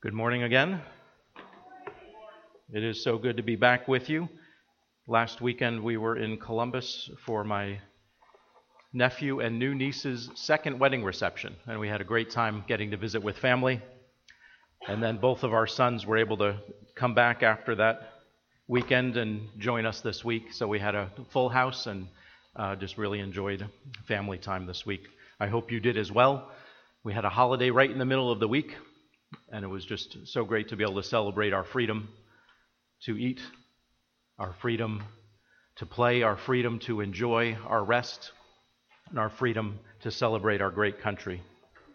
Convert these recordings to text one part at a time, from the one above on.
Good morning again. It is so good to be back with you. Last weekend we were in Columbus for my nephew and new niece's second wedding reception, and we had a great time getting to visit with family. And then both of our sons were able to come back after that weekend and join us this week. So we had a full house and just really enjoyed family time this week. I hope you did as well. We had a holiday right in the middle of the week, and it was just so great to be able to celebrate our freedom to eat, our freedom to play, our freedom to enjoy our rest, and our freedom to celebrate our great country.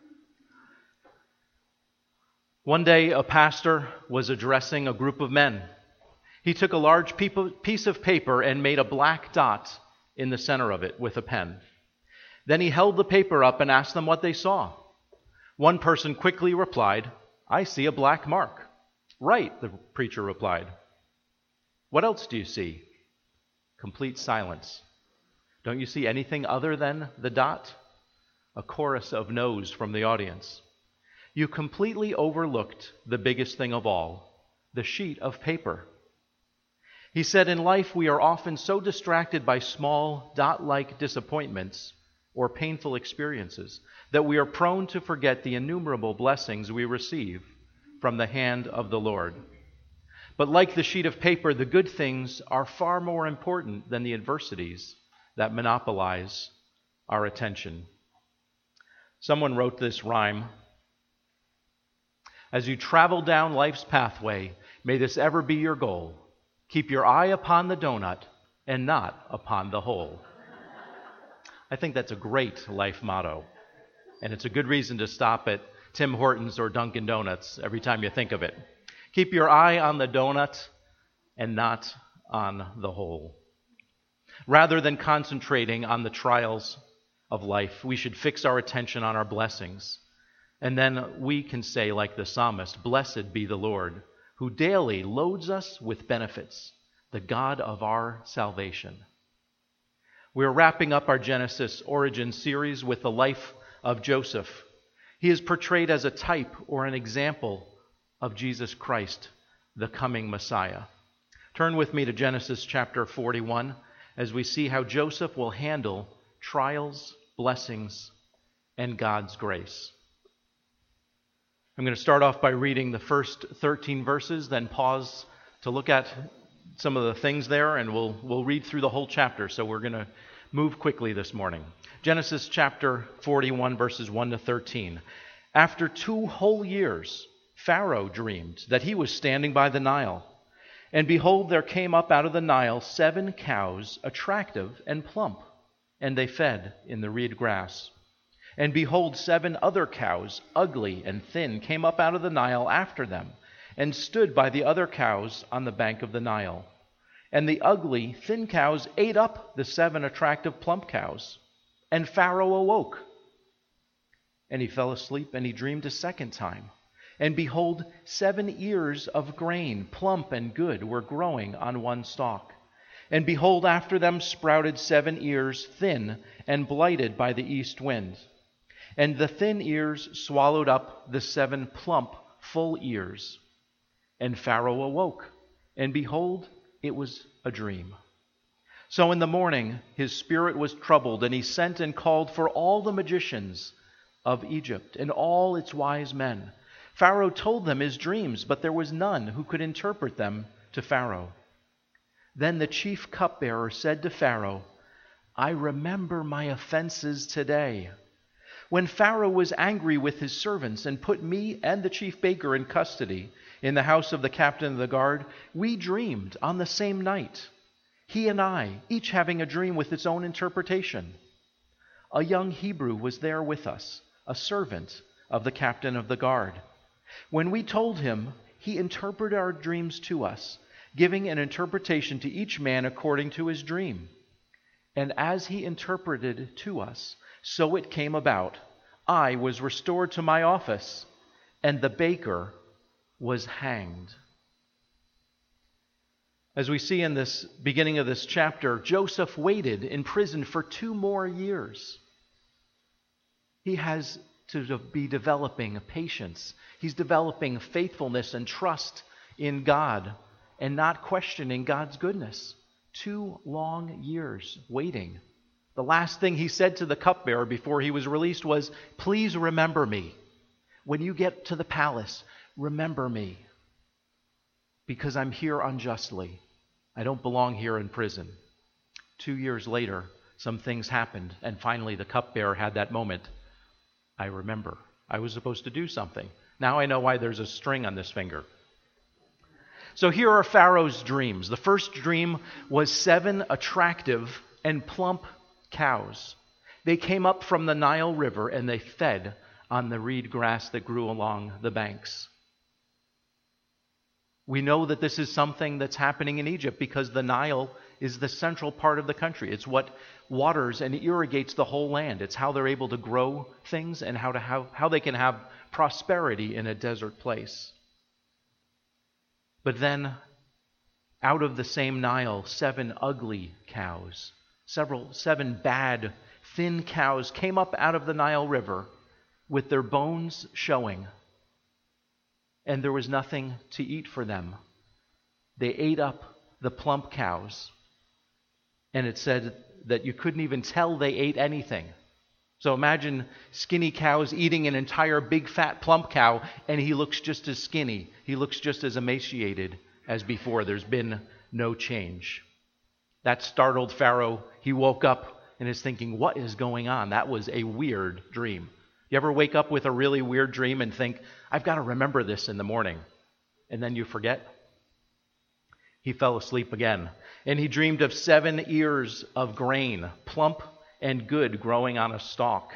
One day, a pastor was addressing a group of men. He took a large piece of paper and made a black dot in the center of it with a pen. Then he held the paper up and asked them what they saw. One person quickly replied, "I see a black mark." "Right," the preacher replied. "What else do you see?" Complete silence. "Don't you see anything other than the dot?" A chorus of no's from the audience. You completely overlooked the biggest thing of all, the sheet of paper. He said, in life we are often so distracted by small, dot-like disappointments or painful experiences that we are prone to forget the innumerable blessings we receive from the hand of the Lord. But like the sheet of paper, the good things are far more important than the adversities that monopolize our attention. Someone wrote this rhyme: as you travel down life's pathway, may this ever be your goal. Keep your eye upon the donut and not upon the hole. I think that's a great life motto, and it's a good reason to stop at Tim Hortons or Dunkin' Donuts every time you think of it. Keep your eye on the donut and not on the hole. Rather than concentrating on the trials of life, we should fix our attention on our blessings. And then we can say, like the psalmist, "Blessed be the Lord, who daily loads us with benefits, the God of our salvation." We're wrapping up our Genesis origin series with the life of Joseph. He is portrayed as a type or an example of Jesus Christ, the coming Messiah. Turn with me to Genesis chapter 41 as we see how Joseph will handle trials, blessings, and God's grace. I'm going to start off by reading the first 13 verses, then pause to look at some of the things there, and we'll read through the whole chapter, so we're going to move quickly this morning. Genesis chapter 41, verses 1 to 13. After 2 whole years, Pharaoh dreamed that he was standing by the Nile. And behold, there came up out of the Nile 7 cows, attractive and plump, and they fed in the reed grass. And behold, 7 other cows, ugly and thin, came up out of the Nile after them, and stood by the other cows on the bank of the Nile. And the ugly, thin cows ate up the 7 attractive, plump cows. And Pharaoh awoke. And he fell asleep, and he dreamed a second time. And behold, 7 ears of grain, plump and good, were growing on one stalk. And behold, after them sprouted 7 ears, thin and blighted by the east wind. And the thin ears swallowed up the 7 plump, full ears. And Pharaoh awoke, and behold, it was a dream. So in the morning his spirit was troubled, and he sent and called for all the magicians of Egypt and all its wise men. Pharaoh told them his dreams, but there was none who could interpret them to Pharaoh. Then the chief cupbearer said to Pharaoh, "I remember my offenses today. When Pharaoh was angry with his servants and put me and the chief baker in custody in the house of the captain of the guard, we dreamed on the same night, he and I, each having a dream with its own interpretation. A young Hebrew was there with us, a servant of the captain of the guard. When we told him, he interpreted our dreams to us, giving an interpretation to each man according to his dream. And as he interpreted to us, so it came about. I was restored to my office, and the baker was hanged." As we see in this beginning of this chapter, Joseph waited in prison for 2 more years. He has to be developing patience. He's developing faithfulness and trust in God and not questioning God's goodness. 2 long years waiting. The last thing he said to the cupbearer before he was released was, "Please remember me. When you get to the palace, remember me. Because I'm here unjustly. I don't belong here in prison." 2 years later, some things happened, and finally the cupbearer had that moment. I remember. I was supposed to do something. Now I know why there's a string on this finger. So here are Pharaoh's dreams. The first dream was 7 attractive and plump cows. They came up from the Nile River and they fed on the reed grass that grew along the banks. We know that this is something that's happening in Egypt because the Nile is the central part of the country. It's what waters and irrigates the whole land. It's how they're able to grow things and how they can have prosperity in a desert place. But then, out of the same Nile, 7 ugly cows, 7 bad, thin cows came up out of the Nile River with their bones showing. And there was nothing to eat for them. They ate up the plump cows. And it said that you couldn't even tell they ate anything. So imagine skinny cows eating an entire big fat plump cow, and he looks just as skinny. He looks just as emaciated as before. There's been no change. That startled Pharaoh. He woke up and is thinking, what is going on? That was a weird dream. You ever wake up with a really weird dream and think, I've got to remember this in the morning, and then you forget? He fell asleep again, and he dreamed of 7 ears of grain, plump and good, growing on a stalk.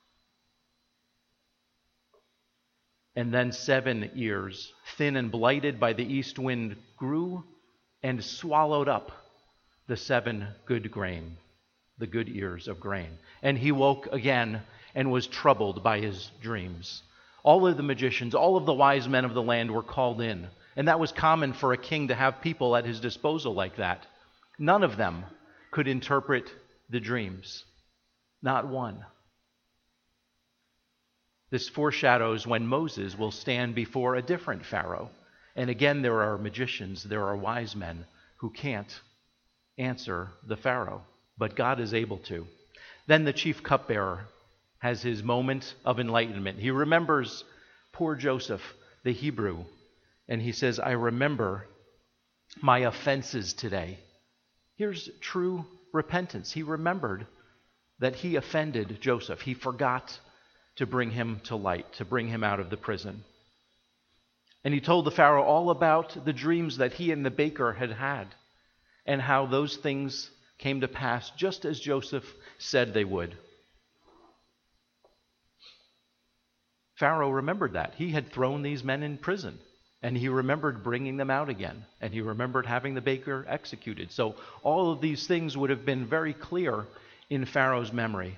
And then 7 ears, thin and blighted by the east wind, grew and swallowed up the 7 good grain, the good ears of grain. And he woke again and was troubled by his dreams. All of the magicians, all of the wise men of the land were called in. And that was common for a king to have people at his disposal like that. None of them could interpret the dreams. Not one. This foreshadows when Moses will stand before a different Pharaoh. And again, there are magicians, there are wise men who can't answer the Pharaoh. But God is able to. Then the chief cupbearer has his moment of enlightenment. He remembers poor Joseph, the Hebrew, and he says, I remember my offenses today. Here's true repentance. He remembered that he offended Joseph. He forgot to bring him to light, to bring him out of the prison. And he told the Pharaoh all about the dreams that he and the baker had had, and how those things came to pass just as Joseph said they would. Pharaoh remembered that. He had thrown these men in prison, and he remembered bringing them out again, and he remembered having the baker executed. So all of these things would have been very clear in Pharaoh's memory.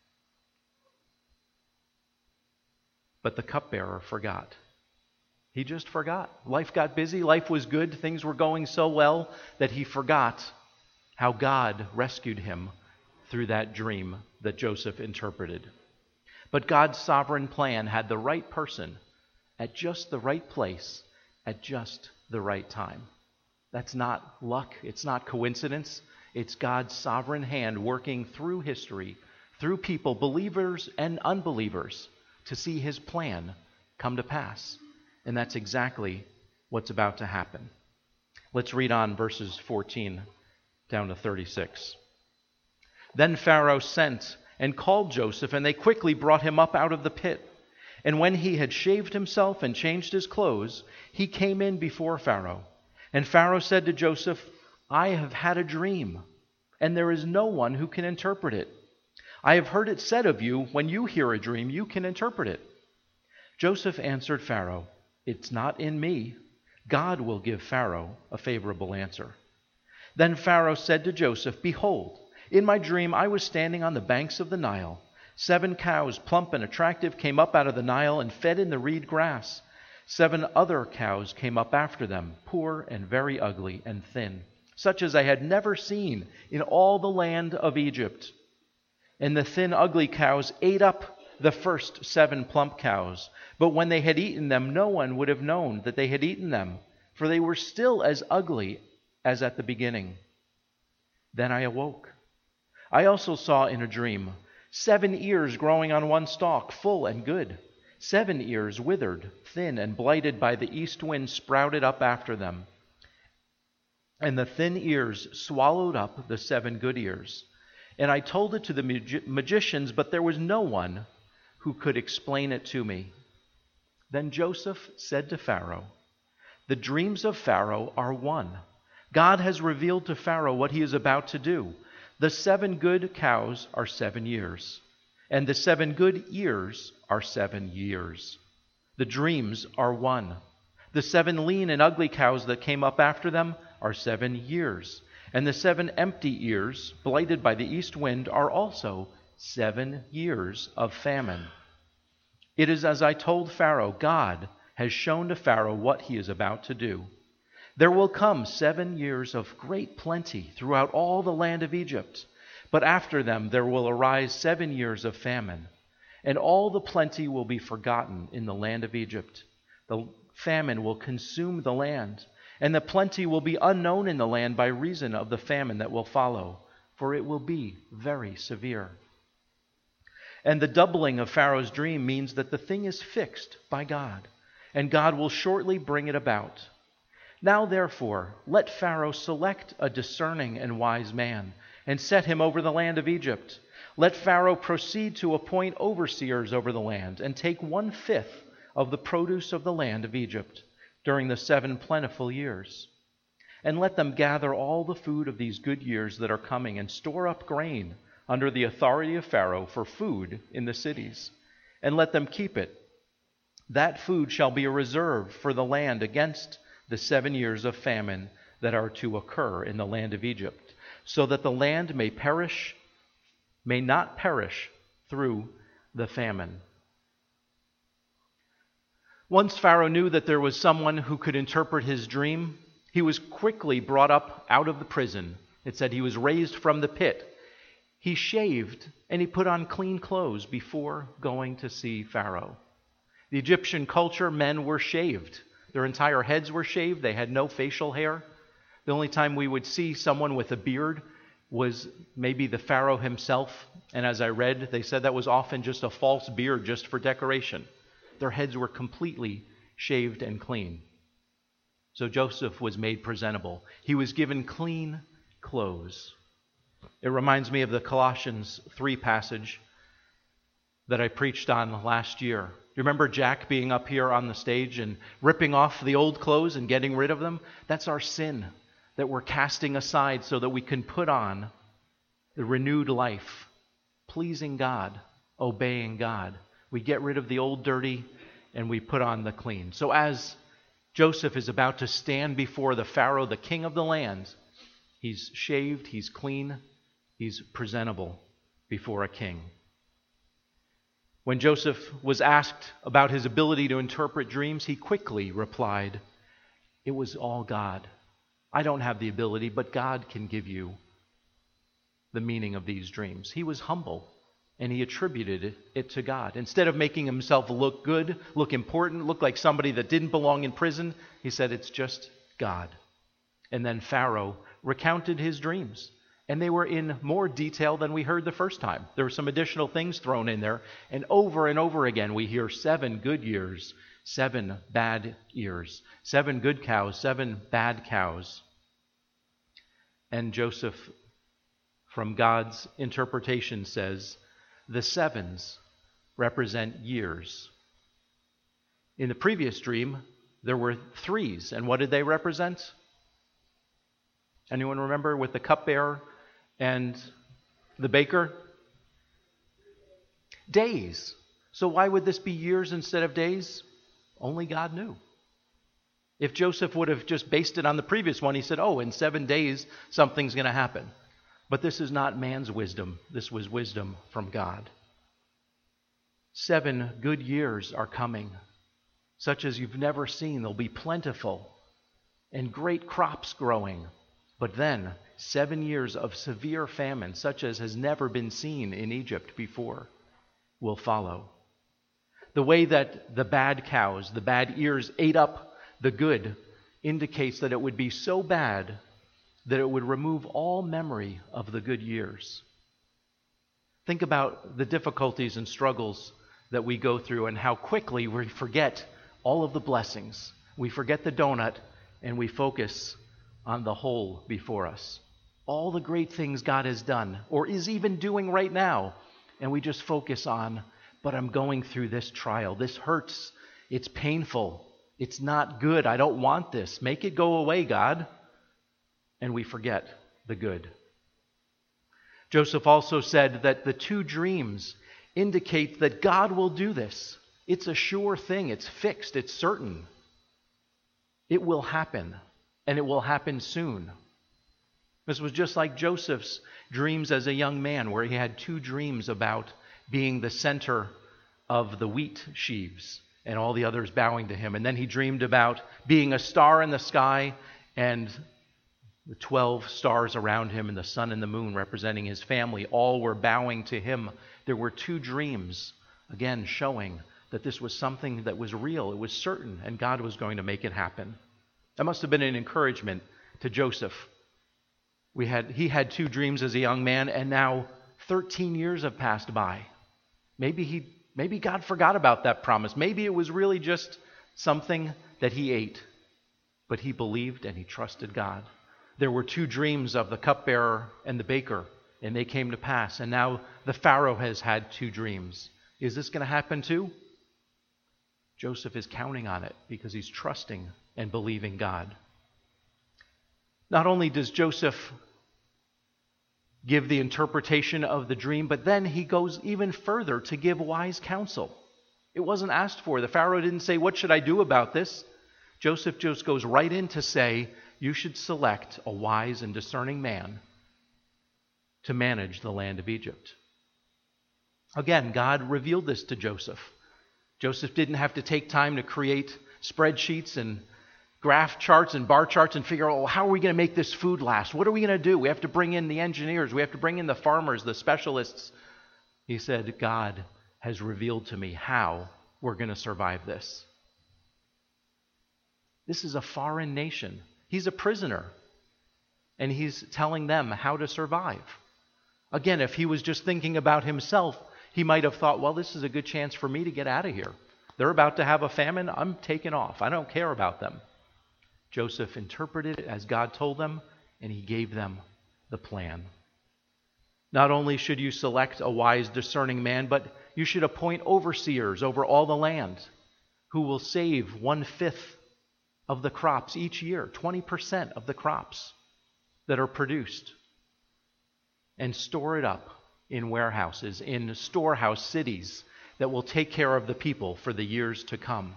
But the cupbearer forgot. He just forgot. Life got busy. Life was good. Things were going so well that he forgot how God rescued him through that dream that Joseph interpreted. But God's sovereign plan had the right person at just the right place at just the right time. That's not luck. It's not coincidence. It's God's sovereign hand working through history, through people, believers and unbelievers, to see his plan come to pass. And that's exactly what's about to happen. Let's read on verses 14 down to 36. Then Pharaoh sent and called Joseph, and they quickly brought him up out of the pit. And when he had shaved himself and changed his clothes, he came in before Pharaoh. And Pharaoh said to Joseph, I have had a dream, and there is no one who can interpret it. I have heard it said of you, when you hear a dream, you can interpret it. Joseph answered Pharaoh, It's not in me. God will give Pharaoh a favorable answer. Then Pharaoh said to Joseph, Behold, in my dream I was standing on the banks of the Nile. 7 cows, plump and attractive, came up out of the Nile and fed in the reed grass. 7 other cows came up after them, poor and very ugly and thin, such as I had never seen in all the land of Egypt. And the thin, ugly cows ate up the first 7 plump cows. But when they had eaten them, no one would have known that they had eaten them, for they were still as ugly as at the beginning. Then I awoke. I also saw in a dream 7 ears growing on one stalk, full and good. 7 ears withered, thin, and blighted by the east wind sprouted up after them. And the thin ears swallowed up the 7 good ears. And I told it to the magicians, but there was no one who could explain it to me. Then Joseph said to Pharaoh, "The dreams of Pharaoh are one. God has revealed to Pharaoh what he is about to do. The 7 good cows are 7 years, and the 7 good ears are 7 years. The dreams are one. The 7 lean and ugly cows that came up after them are 7 years, and the 7 empty ears, blighted by the east wind, are also 7 years of famine. It is as I told Pharaoh. God has shown to Pharaoh what he is about to do. There will come 7 years of great plenty throughout all the land of Egypt, but after them there will arise 7 years of famine, and all the plenty will be forgotten in the land of Egypt. The famine will consume the land, and the plenty will be unknown in the land by reason of the famine that will follow, for it will be very severe." And the doubling of Pharaoh's dream means that the thing is fixed by God, and God will shortly bring it about. Now, therefore, let Pharaoh select a discerning and wise man, and set him over the land of Egypt. Let Pharaoh proceed to appoint overseers over the land, and take 1/5 of the produce of the land of Egypt during the 7 plentiful years. And let them gather all the food of these good years that are coming, and store up grain under the authority of Pharaoh for food in the cities, and let them keep it. That food shall be a reserve for the land against the 7 years of famine that are to occur in the land of Egypt, so that the land may not perish through the famine. Once Pharaoh knew that there was someone who could interpret his dream, he was quickly brought up out of the prison. It said he was raised from the pit. He shaved and he put on clean clothes before going to see Pharaoh. The Egyptian culture, men were shaved. Their entire heads were shaved. They had no facial hair. The only time we would see someone with a beard was maybe the Pharaoh himself. And as I read, they said that was often just a false beard just for decoration. Their heads were completely shaved and clean. So Joseph was made presentable. He was given clean clothes. It reminds me of the Colossians 3 passage that I preached on last year. Do you remember Jack being up here on the stage and ripping off the old clothes and getting rid of them? That's our sin that we're casting aside so that we can put on the renewed life, pleasing God, obeying God. We get rid of the old dirty and we put on the clean. So as Joseph is about to stand before the Pharaoh, the king of the land, he's shaved, he's clean, he's presentable before a king. When Joseph was asked about his ability to interpret dreams, he quickly replied, "It was all God. I don't have the ability, but God can give you the meaning of these dreams." He was humble, and he attributed it to God. Instead of making himself look good, look important, look like somebody that didn't belong in prison, he said, "It's just God." And then Pharaoh recounted his dreams. And they were in more detail than we heard the first time. There were some additional things thrown in there. And over again, we hear 7 good years, 7 bad years, 7 good cows, 7 bad cows. And Joseph, from God's interpretation, says, the 7s represent years. In the previous dream, there were 3s. And what did they represent? Anyone remember, with the cupbearer and the baker? Days. So why would this be years instead of days? Only God knew. If Joseph would have just based it on the previous one, he said, in 7 days something's going to happen. But this is not man's wisdom. This was wisdom from God. 7 good years are coming, such as you've never seen. They'll be plentiful and great crops growing. But then 7 years of severe famine, such as has never been seen in Egypt before, will follow. The way that the bad cows, the bad ears ate up the good indicates that it would be so bad that it would remove all memory of the good years. Think about the difficulties and struggles that we go through and how quickly we forget all of the blessings. We forget the donut and we focus on the hole before us. All the great things God has done or is even doing right now. And we just focus on, but I'm going through this trial. This hurts. It's painful. It's not good. I don't want this. Make it go away, God. And we forget the good. Joseph also said that the 2 dreams indicate that God will do this. It's a sure thing. It's fixed. It's certain. It will happen, and it will happen soon. This was just like Joseph's dreams as a young man, where he had 2 dreams about being the center of the wheat sheaves and all the others bowing to him. And then he dreamed about being a star in the sky and the 12 stars around him and the sun and the moon representing his family. All were bowing to him. There were 2 dreams, again, showing that this was something that was real. It was certain, and God was going to make it happen. That must have been an encouragement to Joseph. He had 2 dreams as a young man, and now 13 years have passed by. Maybe God forgot about that promise. Maybe it was really just something that he ate. But he believed and he trusted God. There were 2 dreams of the cupbearer and the baker, and they came to pass. And now the Pharaoh has had 2 dreams. Is this going to happen too? Joseph is counting on it because he's trusting and believing God. Not only does Joseph give the interpretation of the dream, but then he goes even further to give wise counsel. It wasn't asked for. The Pharaoh didn't say, "What should I do about this?" Joseph just goes right in to say, you should select a wise and discerning man to manage the land of Egypt. Again, God revealed this to Joseph. Joseph didn't have to take time to create spreadsheets and graph charts and bar charts and figure out, how are we going to make this food last? What are we going to do? We have to bring in the engineers. We have to bring in the farmers, the specialists. He said, God has revealed to me how we're going to survive this. This is a foreign nation. He's a prisoner. And he's telling them how to survive. Again, if he was just thinking about himself, he might have thought, well, this is a good chance for me to get out of here. They're about to have a famine. I'm taking off. I don't care about them. Joseph interpreted it as God told them, and he gave them the plan. Not only should you select a wise, discerning man, but you should appoint overseers over all the land who will save 1/5 of the crops each year, 20% of the crops that are produced, and store it up in warehouses, in storehouse cities that will take care of the people for the years to come.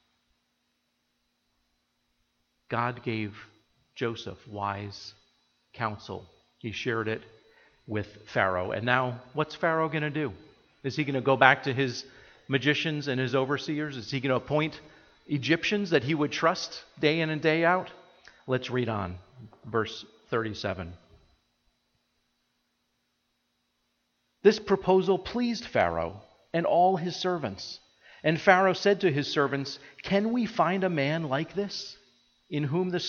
God gave Joseph wise counsel. He shared it with Pharaoh. And now, what's Pharaoh going to do? Is he going to go back to his magicians and his overseers? Is he going to appoint Egyptians that he would trust day in and day out? Let's read on. Verse 37. This proposal pleased Pharaoh and all his servants. And Pharaoh said to his servants, "Can we find a man like this, in whom is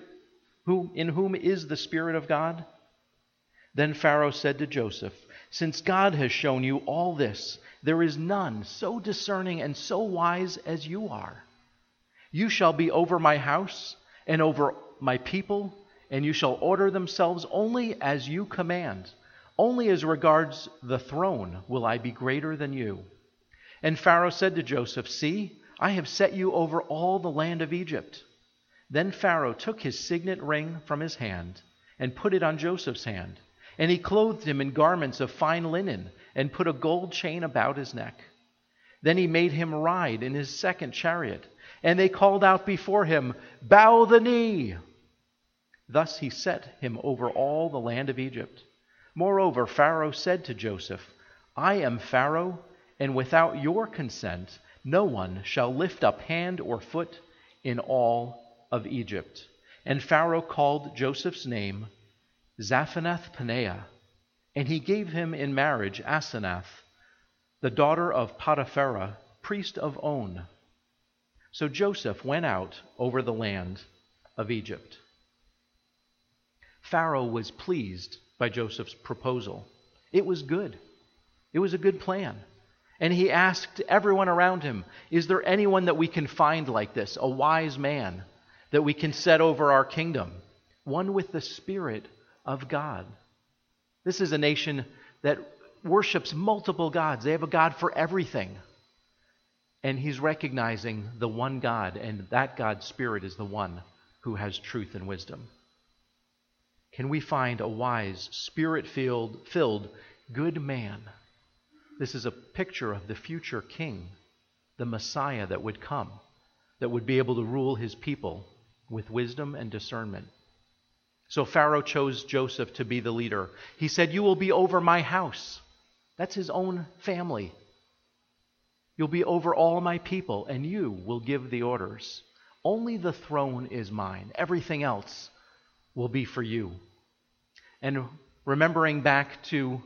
the Spirit of God?" Then Pharaoh said to Joseph, "Since God has shown you all this, there is none so discerning and so wise as you are. You shall be over my house and over my people, and you shall order themselves only as you command. Only as regards the throne will I be greater than you." And Pharaoh said to Joseph, "See, I have set you over all the land of Egypt." Then Pharaoh took his signet ring from his hand and put it on Joseph's hand. And he clothed him in garments of fine linen and put a gold chain about his neck. Then he made him ride in his second chariot. And they called out before him, "Bow the knee." Thus he set him over all the land of Egypt. Moreover, Pharaoh said to Joseph, "I am Pharaoh, and without your consent no one shall lift up hand or foot in all of Egypt." And Pharaoh called Joseph's name Zaphenath-Paneah, and he gave him in marriage Asenath, the daughter of Potiphera, priest of On. So Joseph went out over the land of Egypt. Pharaoh was pleased by Joseph's proposal. It was good. It was a good plan. And he asked everyone around him, is there anyone that we can find like this, a wise man that we can set over our kingdom, one with the Spirit of God? This is a nation that worships multiple gods. They have a God for everything. And he's recognizing the one God, and that God's Spirit is the one who has truth and wisdom. Can we find a wise, Spirit-filled, good man? This is a picture of the future king, the Messiah that would come, that would be able to rule his people with wisdom and discernment. So Pharaoh chose Joseph to be the leader. He said, "You will be over my house." That's his own family. "You'll be over all my people, and you will give the orders. Only the throne is mine. Everything else will be for you." And remembering back to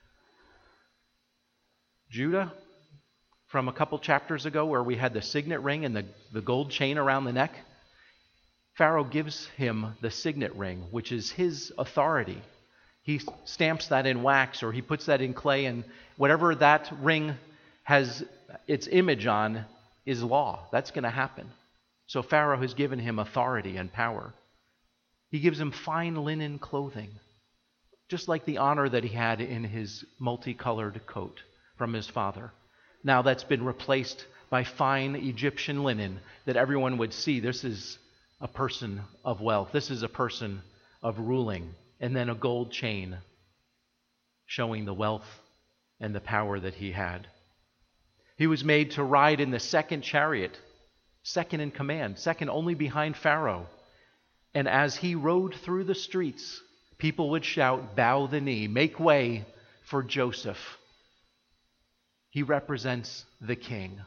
Judah from a couple chapters ago where we had the signet ring and the gold chain around the neck, Pharaoh gives him the signet ring, which is his authority. He stamps that in wax, or he puts that in clay, and whatever that ring has its image on is law. That's going to happen. So Pharaoh has given him authority and power. He gives him fine linen clothing, just like the honor that he had in his multicolored coat from his father. Now that's been replaced by fine Egyptian linen that everyone would see. This is a person of wealth. This is a person of ruling. And then a gold chain showing the wealth and the power that he had. He was made to ride in the second chariot, second in command, second only behind Pharaoh. And as he rode through the streets, people would shout, "Bow the knee, make way for Joseph." He represents the king.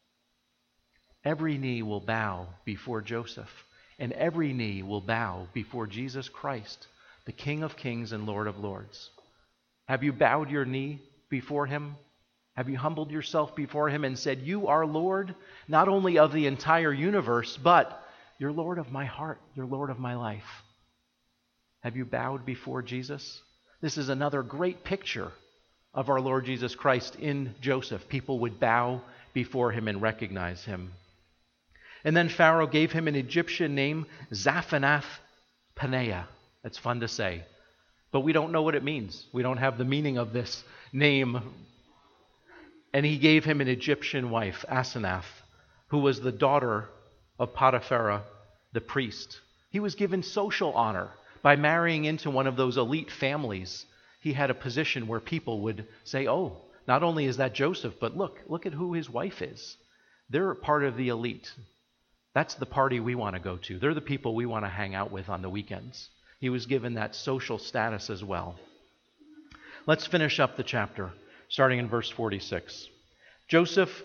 Every knee will bow before Joseph, and every knee will bow before Jesus Christ, the King of Kings and Lord of Lords. Have you bowed your knee before him? Have you humbled yourself before him and said, "You are Lord, not only of the entire universe, but you're Lord of my heart, you're Lord of my life"? Have you bowed before Jesus? This is another great picture of our Lord Jesus Christ in Joseph. People would bow before him and recognize him. And then Pharaoh gave him an Egyptian name, Zaphanath-Paneah. That's fun to say, but we don't know what it means. We don't have the meaning of this name. And he gave him an Egyptian wife, Asenath, who was the daughter of Potiphar, the priest. He was given social honor by marrying into one of those elite families. He had a position where people would say, "Oh, not only is that Joseph, but look at who his wife is. They're part of the elite. That's the party we want to go to. They're the people we want to hang out with on the weekends." He was given that social status as well. Let's finish up the chapter, starting in verse 46. Joseph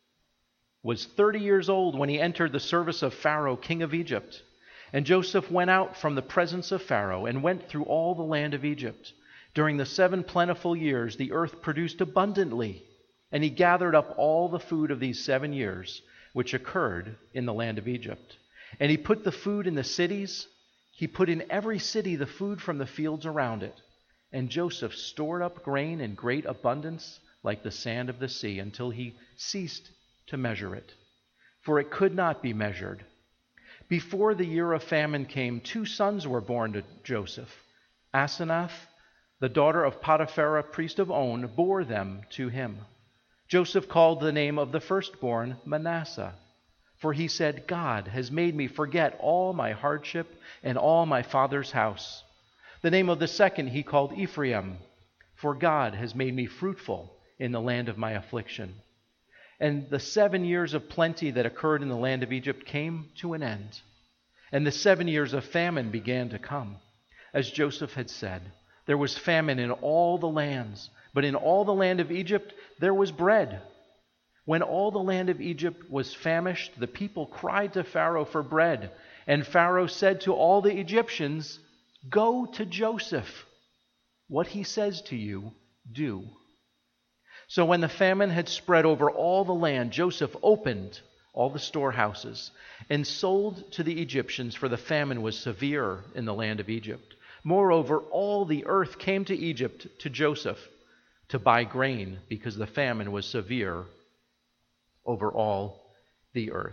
was 30 years old when he entered the service of Pharaoh, king of Egypt. And Joseph went out from the presence of Pharaoh and went through all the land of Egypt. During the 7 plentiful years, the earth produced abundantly, and he gathered up all the food of these 7 years, which occurred in the land of Egypt. And he put the food in the cities. He put in every city the food from the fields around it. And Joseph stored up grain in great abundance, like the sand of the sea, until he ceased to measure it, for it could not be measured. Before the year of famine came, 2 sons were born to Joseph. Asenath, the daughter of Potiphar, priest of On, bore them to him. Joseph called the name of the firstborn Manasseh, for he said, "God has made me forget all my hardship and all my father's house." The name of the second he called Ephraim, for God has made me fruitful in the land of my affliction. And the 7 years of plenty that occurred in the land of Egypt came to an end. And the 7 years of famine began to come. As Joseph had said, there was famine in all the lands, but in all the land of Egypt there was bread. When all the land of Egypt was famished, the people cried to Pharaoh for bread. And Pharaoh said to all the Egyptians, "Go to Joseph. What he says to you, do." So when the famine had spread over all the land, Joseph opened all the storehouses and sold to the Egyptians, for the famine was severe in the land of Egypt. Moreover, all the earth came to Egypt to Joseph to buy grain, because the famine was severe over all the earth.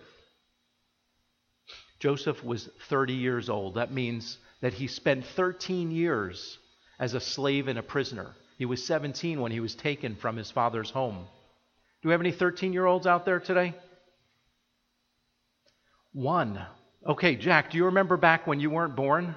Joseph was 30 years old. That means that he spent 13 years as a slave and a prisoner. He was 17 when he was taken from his father's home. Do we have any 13-year-olds out there today? One. Okay, Jack, do you remember back when you weren't born?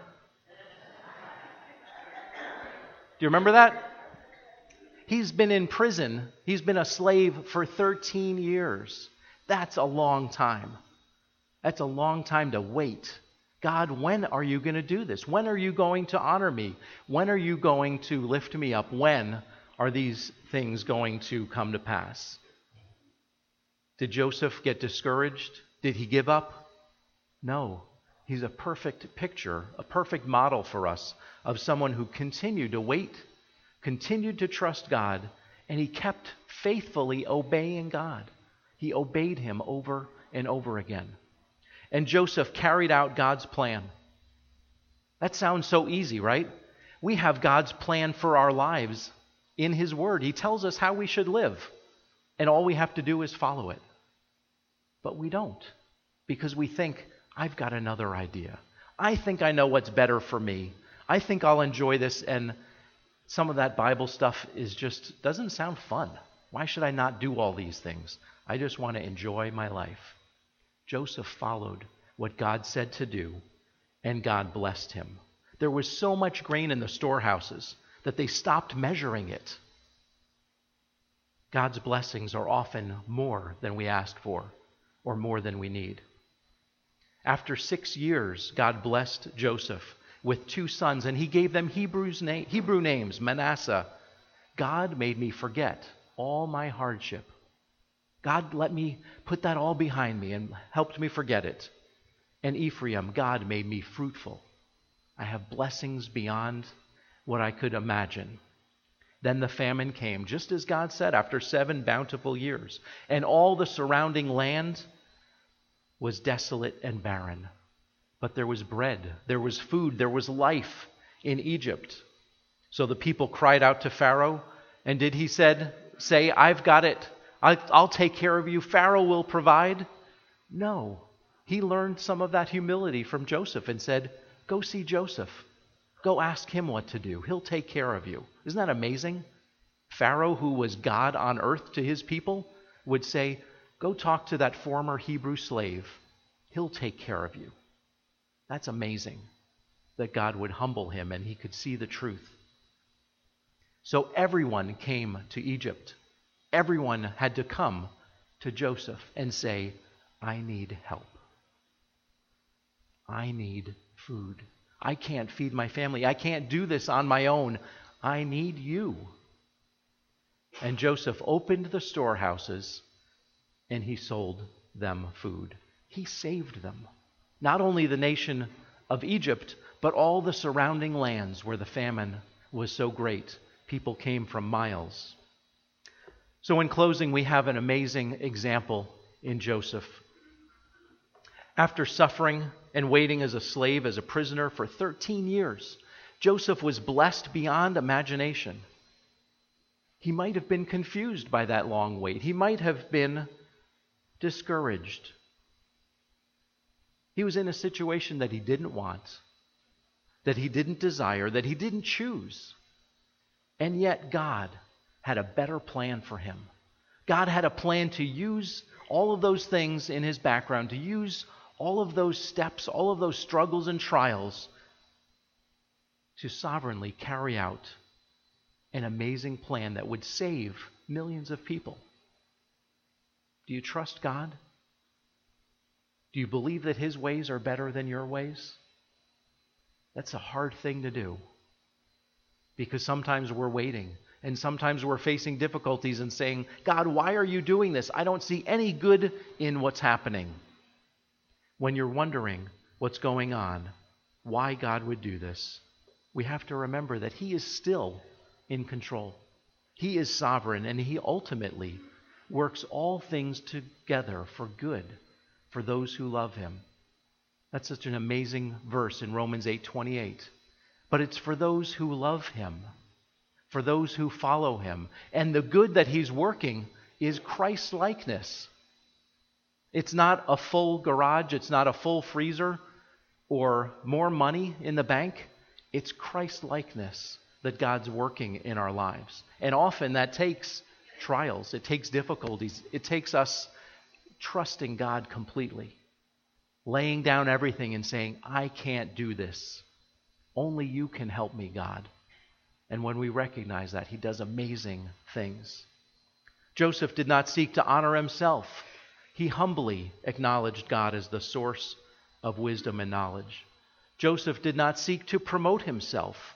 Do you remember that? He's been in prison. He's been a slave for 13 years. That's a long time. That's a long time to wait. God, when are you going to do this? When are you going to honor me? When are you going to lift me up? When are these things going to come to pass? Did Joseph get discouraged? Did he give up? No. He's a perfect picture, a perfect model for us of someone who continued to wait, continued to trust God, and he kept faithfully obeying God. He obeyed him over and over again. And Joseph carried out God's plan. That sounds so easy, right? We have God's plan for our lives in his word. He tells us how we should live, and all we have to do is follow it. But we don't, because we think, I've got another idea. I think I know what's better for me. I think I'll enjoy this, and some of that Bible stuff doesn't sound fun. Why should I not do all these things? I just want to enjoy my life. Joseph followed what God said to do, and God blessed him. There was so much grain in the storehouses that they stopped measuring it. God's blessings are often more than we ask for, or more than we need. After 6 years, God blessed Joseph with 2 sons, and he gave them Hebrew names, Manasseh. God made me forget all my hardship. God let me put that all behind me and helped me forget it. And Ephraim, God made me fruitful. I have blessings beyond what I could imagine. Then the famine came, just as God said, after 7 bountiful years. And all the surrounding land was desolate and barren. But there was bread, there was food, there was life in Egypt. So the people cried out to Pharaoh, and did he say, I've got it, I'll take care of you, Pharaoh will provide? No. He learned some of that humility from Joseph and said, go see Joseph. Go ask him what to do. He'll take care of you. Isn't that amazing? Pharaoh, who was God on earth to his people, would say, go talk to that former Hebrew slave. He'll take care of you. That's amazing that God would humble him and he could see the truth. So everyone came to Egypt. Everyone had to come to Joseph and say, I need help. I need food. I can't feed my family. I can't do this on my own. I need you. And Joseph opened the storehouses and he sold them food. He saved them. Not only the nation of Egypt, but all the surrounding lands where the famine was so great. People came from miles. So in closing, we have an amazing example in Joseph. After suffering and waiting as a slave, as a prisoner for 13 years, Joseph was blessed beyond imagination. He might have been confused by that long wait. He might have been discouraged. He was in a situation that he didn't want, that he didn't desire, that he didn't choose. And yet God had a better plan for him. God had a plan to use all of those things in his background, to use all of those steps, all of those struggles and trials to sovereignly carry out an amazing plan that would save millions of people. Do you trust God? Do you believe that his ways are better than your ways? That's a hard thing to do, because sometimes we're waiting and sometimes we're facing difficulties and saying, God, why are you doing this? I don't see any good in what's happening. When you're wondering what's going on, why God would do this, we have to remember that he is still in control. He is sovereign, and he ultimately works all things together for good for those who love him. That's such an amazing verse in Romans 8:28. But it's for those who love him, for those who follow him. And the good that he's working is Christ-likeness. It's not a full garage, it's not a full freezer or more money in the bank. It's Christ-likeness that God's working in our lives. And often that takes trials, it takes difficulties, it takes us trusting God completely, laying down everything and saying, I can't do this. Only you can help me, God. And when we recognize that, he does amazing things. Joseph did not seek to honor himself. He humbly acknowledged God as the source of wisdom and knowledge. Joseph did not seek to promote himself.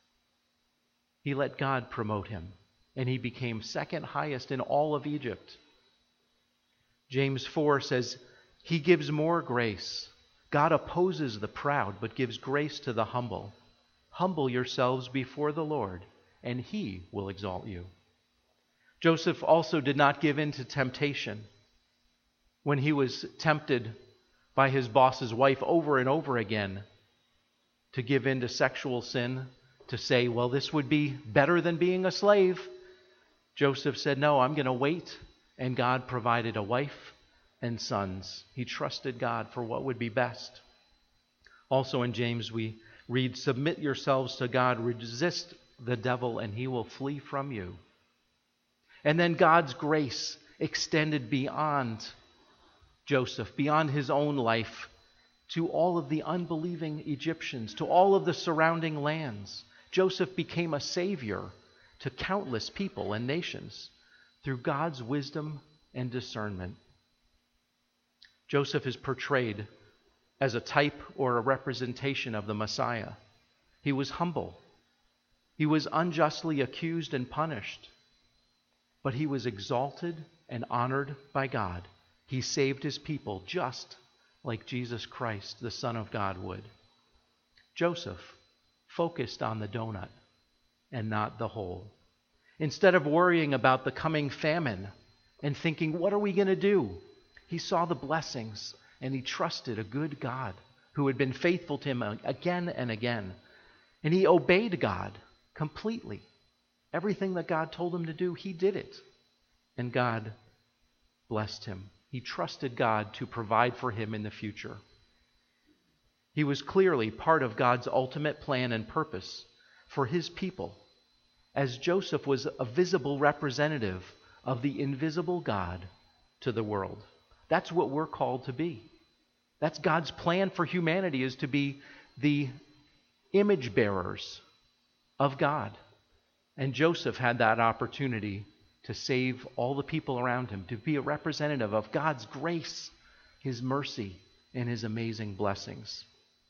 He let God promote him, and he became second highest in all of Egypt. James 4 says, he gives more grace. God opposes the proud, but gives grace to the humble. Humble yourselves before the Lord, and he will exalt you. Joseph also did not give in to temptation. When he was tempted by his boss's wife over and over again to give in to sexual sin, to say, well, this would be better than being a slave, Joseph said, no, I'm going to wait. And God provided a wife and sons. He trusted God for what would be best. Also in James we read, submit yourselves to God, resist the devil, and he will flee from you. And then God's grace extended beyond Joseph, beyond his own life, to all of the unbelieving Egyptians, to all of the surrounding lands. Joseph became a savior to countless people and nations through God's wisdom and discernment. Joseph is portrayed as a type or a representation of the Messiah. He was humble. He was unjustly accused and punished. But he was exalted and honored by God. He saved his people just like Jesus Christ, the Son of God, would. Joseph focused on the donut and not the hole. Instead of worrying about the coming famine and thinking, what are we going to do? He saw the blessings and he trusted a good God who had been faithful to him again and again. And he obeyed God completely. Everything that God told him to do, he did it. And God blessed him. He trusted God to provide for him in the future. He was clearly part of God's ultimate plan and purpose for his people, as Joseph was a visible representative of the invisible God to the world. That's what we're called to be. That's God's plan for humanity, is to be the image bearers of God. And Joseph had that opportunity to save all the people around him, to be a representative of God's grace, his mercy, and his amazing blessings.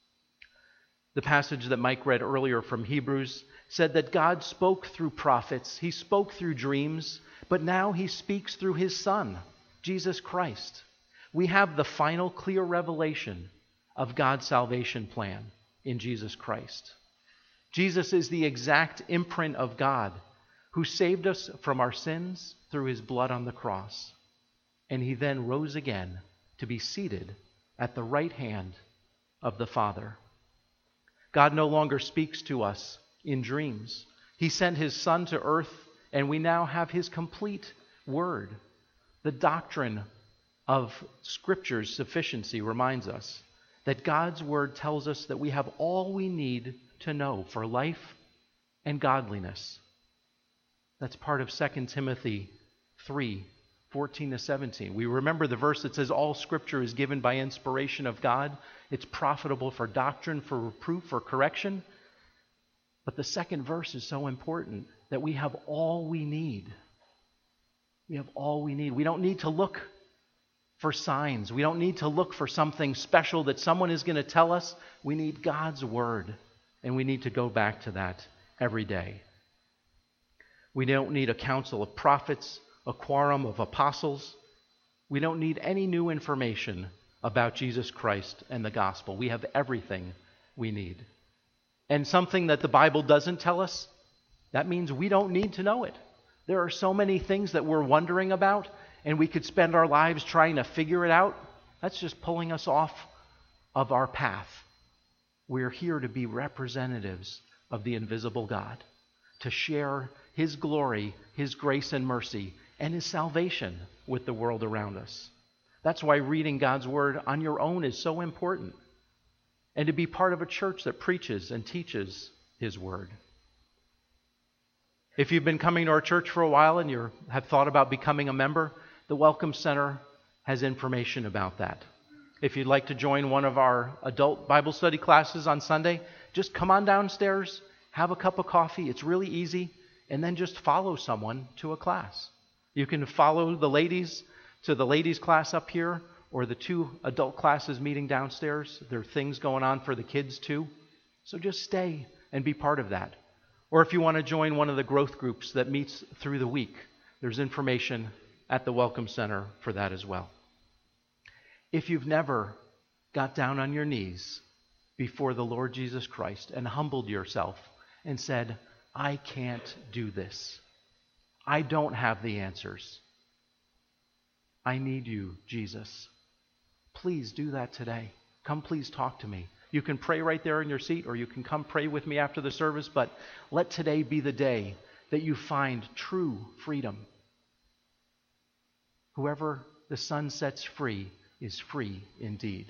The passage that Mike read earlier from Hebrews said that God spoke through prophets, he spoke through dreams, but now he speaks through his Son, Jesus Christ. We have the final clear revelation of God's salvation plan in Jesus Christ. Jesus is the exact imprint of God, who saved us from our sins through his blood on the cross. And he then rose again to be seated at the right hand of the Father. God no longer speaks to us in dreams. He sent his Son to earth, and we now have his complete word. The doctrine of Scripture's sufficiency reminds us that God's word tells us that we have all we need to know for life and godliness. That's part of 2 Timothy 3:14-17. We remember the verse that says all Scripture is given by inspiration of God. It's profitable for doctrine, for reproof, for correction. But the second verse is so important, that we have all we need. We have all we need. We don't need to look for signs. We don't need to look for something special that someone is going to tell us. We need God's word, and we need to go back to that every day. We don't need a council of prophets, a quorum of apostles. We don't need any new information about Jesus Christ and the gospel. We have everything we need. And something that the Bible doesn't tell us, that means we don't need to know it. There are so many things that we're wondering about, and we could spend our lives trying to figure it out. That's just pulling us off of our path. We're here to be representatives of the invisible God, to share His glory, His grace and mercy, and His salvation with the world around us. That's why reading God's Word on your own is so important, and to be part of a church that preaches and teaches His Word. If you've been coming to our church for a while and you have thought about becoming a member, the Welcome Center has information about that. If you'd like to join one of our adult Bible study classes on Sunday, just come on downstairs, have a cup of coffee. It's really easy, and then just follow someone to a class. You can follow the ladies to the ladies' class up here, or the 2 adult classes meeting downstairs. There are things going on for the kids too. So just stay and be part of that. Or if you want to join one of the growth groups that meets through the week, there's information at the Welcome Center for that as well. If you've never got down on your knees before the Lord Jesus Christ and humbled yourself and said, I can't do this. I don't have the answers. I need you, Jesus. Please do that today. Come please talk to me. You can pray right there in your seat, or you can come pray with me after the service, but let today be the day that you find true freedom. Whoever the Son sets free is free indeed.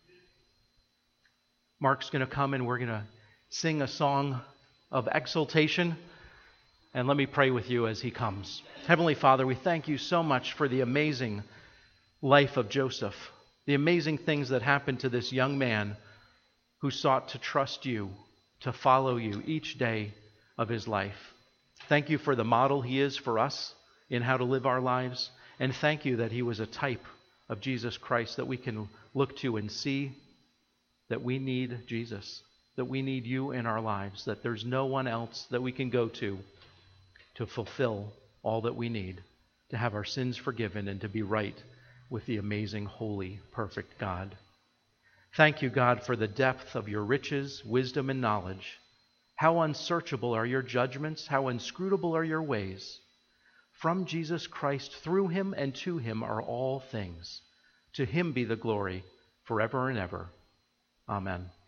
Mark's going to come and we're going to sing a song of exultation. And let me pray with you as he comes. Heavenly Father, we thank you so much for the amazing life of Joseph, the amazing things that happened to this young man who sought to trust you, to follow you each day of his life. Thank you for the model he is for us in how to live our lives. And thank you that he was a type of Jesus Christ that we can look to and see that we need Jesus, that we need you in our lives, that there's no one else that we can go to fulfill all that we need, to have our sins forgiven and to be right with the amazing, holy, perfect God. Thank you, God, for the depth of your riches, wisdom, and knowledge. How unsearchable are your judgments, how inscrutable are your ways. From Jesus Christ, through him and to him are all things. To him be the glory forever and ever. Amen.